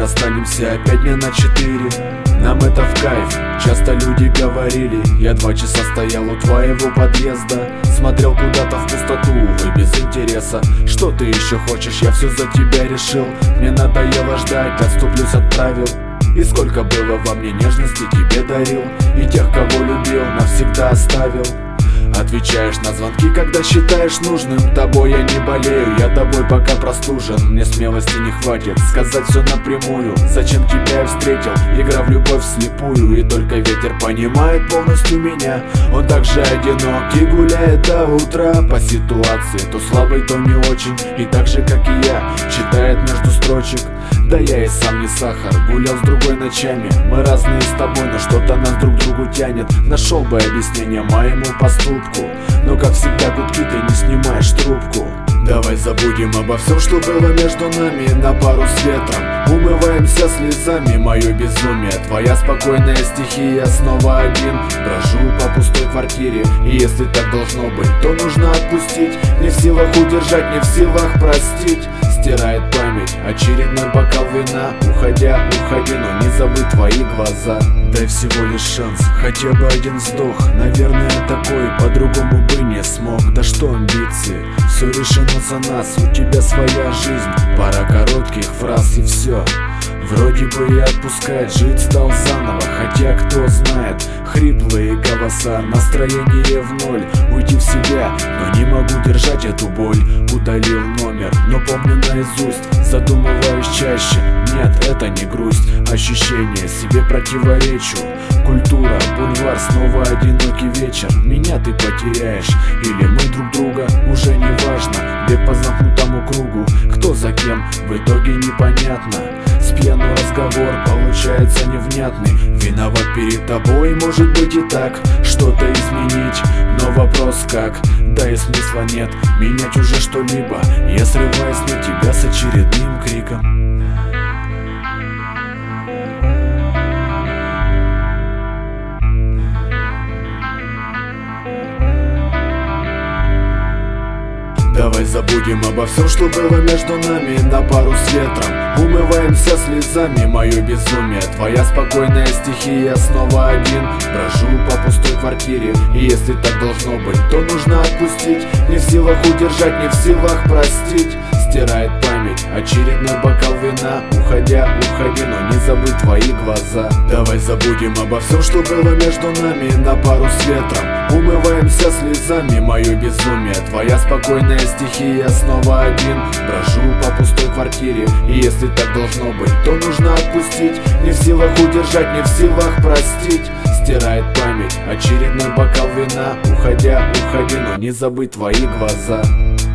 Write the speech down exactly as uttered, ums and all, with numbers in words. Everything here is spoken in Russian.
расстанемся опять дня на четыре. Нам это в кайф, часто люди говорили. Я два часа стоял у твоего подъезда, смотрел куда-то в пустоту, увы, без интереса. Что ты еще хочешь, я все за тебя решил. Мне надоело ждать, отступлюсь от правил. И сколько было во мне нежности тебе дарил, и тех, кого любил, навсегда оставил. Отвечаешь на звонки, когда считаешь нужным. Тобой я не болею, я тобой пока простужен. Мне смелости не хватит сказать все напрямую. Зачем тебя я встретил, игра в любовь вслепую. И только ветер понимает полностью меня. Он также одинок и гуляет до утра по ситуации, то слабой, то не очень. И так же, как и я, читает между строчек. Да я и сам не сахар, гулял с другой ночами. Мы разные с тобой, но что-то нас друг к другу тянет. Нашел бы объяснение моему поступку, но как всегда гудки, ты не снимаешь трубку. Давай забудем обо всем, что было между нами, на пару с ветром умываемся слезами. Мое безумие, твоя спокойная стихия. Снова один брожу по пустой квартире. И если так должно быть, то нужно отпустить. Не в силах удержать, не в силах простить. Стирает память очередной бокал вина. Уходя, уходи, но не забудь твои глаза. Дай всего лишь шанс, хотя бы один вздох. Наверное, такой, по-другому бы не смог. Да что амбиции, все решено за нас. У тебя своя жизнь, пара коротких фраз и все. Вроде бы и отпускает, жить стал заново. Хотя кто знает, хриплые голоса, настроение в ноль. Уйти в себя, но не могу держать эту боль. Удалил номер, но помню наизусть. Задумываюсь чаще, нет, это не грусть. Ощущение себе противоречу. Культура, бульвар, снова одинокий вечер. Меня ты потеряешь, или мы друг друга, уже не важно. Бег по замкнутому кругу, кто за кем, в итоге непонятно. С пьяну разговор получается невнятный. Виноват перед тобой, может быть и так. Что-то изменить, но вопрос как? Да и смысла нет менять уже что-либо. Я срываюсь на тебя с очередным криком. Давай забудем обо всем, что было между нами, на пару с ветром умываемся слезами. Мое безумие, твоя спокойная стихия. Снова один брожу по пустой квартире. И если так должно быть, то нужно отпустить. Не в силах удержать, не в силах простить. Стирает память очередной бокал вина. Уходя, уходи, но не забудь твои глаза. Давай забудем обо всем, что было между нами, на пару с ветром умываемся слезами. Мое безумие, твоя спокойная стихия. Снова один брожу по пустой квартире. И если так должно быть, то нужно отпустить. Не в силах удержать, не в силах простить. Стирает память очередной бокал вина. Уходя, уходи, но не забыть твои глаза.